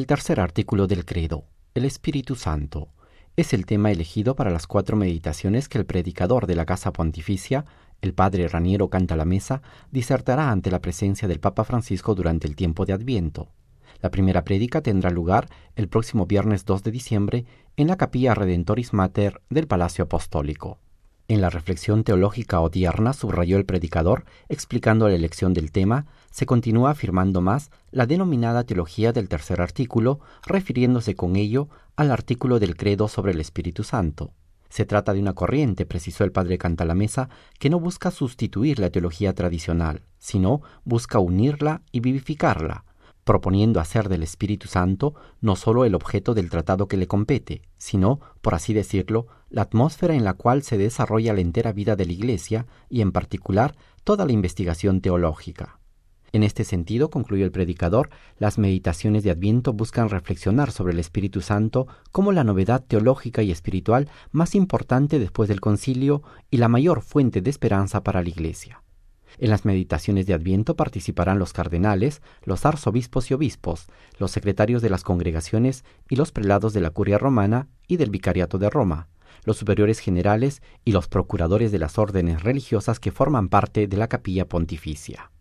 El tercer artículo del credo, el Espíritu Santo, es el tema elegido para las 4 meditaciones que el predicador de la Casa Pontificia, el padre Raniero Cantalamessa, disertará ante la presencia del Papa Francisco durante el tiempo de Adviento. La primera prédica tendrá lugar el próximo viernes 2 de diciembre en la Capilla Redentoris Mater del Palacio Apostólico. En la reflexión teológica odierna subrayó el predicador, explicando la elección del tema, se continúa afirmando más la denominada teología del tercer artículo, refiriéndose con ello al artículo del credo sobre el Espíritu Santo. Se trata de una corriente, precisó el padre Cantalamessa, que no busca sustituir la teología tradicional, sino busca unirla y vivificarla, proponiendo hacer del Espíritu Santo no solo el objeto del tratado que le compete, sino, por así decirlo, la atmósfera en la cual se desarrolla la entera vida de la Iglesia y, en particular, toda la investigación teológica. En este sentido, concluyó el predicador, las meditaciones de Adviento buscan reflexionar sobre el Espíritu Santo como la novedad teológica y espiritual más importante después del Concilio y la mayor fuente de esperanza para la Iglesia. En las meditaciones de Adviento participarán los cardenales, los arzobispos y obispos, los secretarios de las congregaciones y los prelados de la Curia Romana y del Vicariato de Roma, los superiores generales y los procuradores de las órdenes religiosas que forman parte de la Capilla Pontificia.